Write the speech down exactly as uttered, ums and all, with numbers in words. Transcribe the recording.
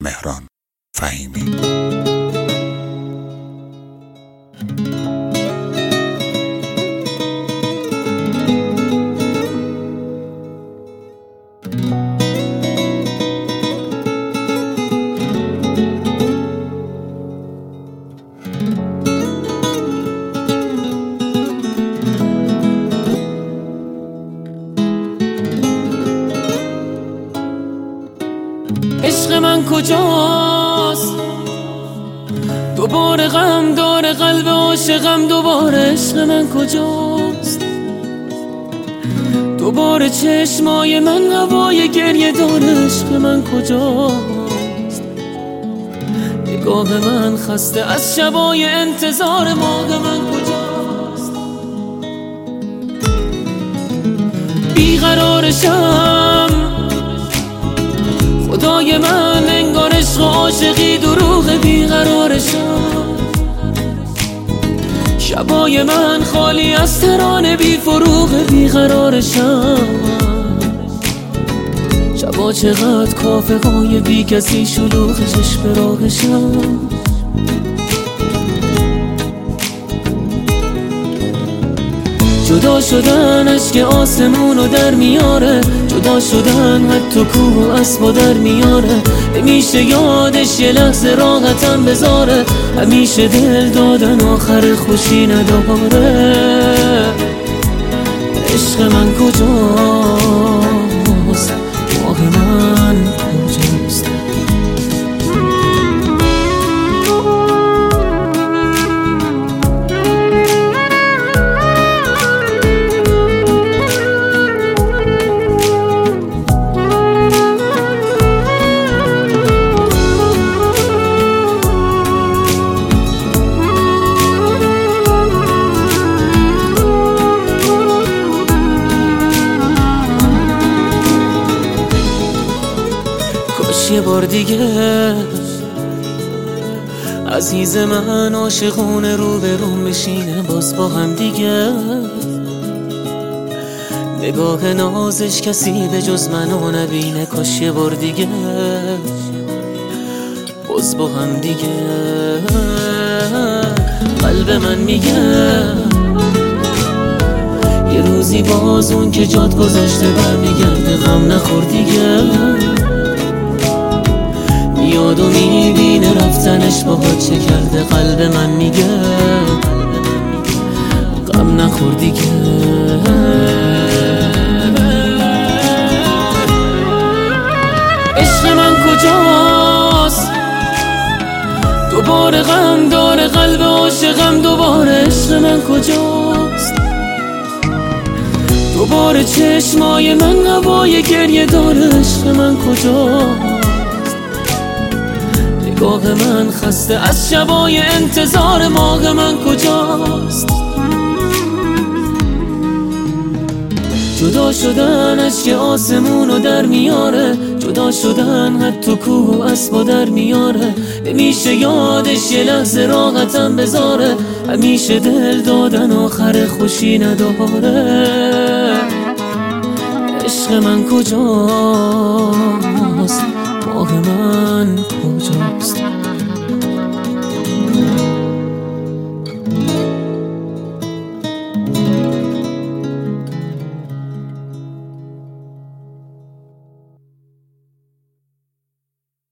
مهران فهیمی. عشق من کجاست؟ دوباره غم داره قلب عاشقم، دوباره عشق من کجاست؟ دوباره چشمای من هوای گریه داره، عشق من کجاست؟ نگاه من خسته از شبای انتظار، ماه من کجاست؟ بیقرارشم خدای من، انگار عشق و عاشقی دروغ، بیقرارشم. شبای من خالی از ترانه بی فروغ، بیقرارشم. شبا چقدر کافه های بی کسی شلوغ، چشم راهشم. جدا شدن اشک آسمونو در میاره، جدا شدن حتی کوه و اسبا در میاره. همیشه یادش یه لحظه راحتم بذاره، همیشه دل دادن آخر خوشی نداره. عشق من کجاست؟ ماه من کجاست؟ یه بار دیگه عزیز من عاشقونه رو به روم بشینه باز با هم دیگه. نگاه نازش کسی به جز منو نبینه، کاش یه بار دیگه باز با هم دیگه. قلب من میگه یه روزی باز اون که جات گذاشته برمیگرده، غم نخور دیگه. میاد و میبینه رفتنش باهات چه کرده، قلب من میگه غم نخور دیگه. عشق من کجاست؟ دوباره غم داره قلب عاشقم، دوباره عشق من کجاست؟ دوباره چشمای من هوای گریه داره، عشق من کجاست؟ نگاه من خسته از شبای انتظار، ماه من کجاست؟ جدا شدن اشک آسمونو در میاره، جدا شدن حتی کوه و اسبا در میاره. نمیشه یادش یه لحظه راحتم بذاره، همیشه دل دادن آخر خوشی نداره. عشق من کجاست؟ ماه من کجاست؟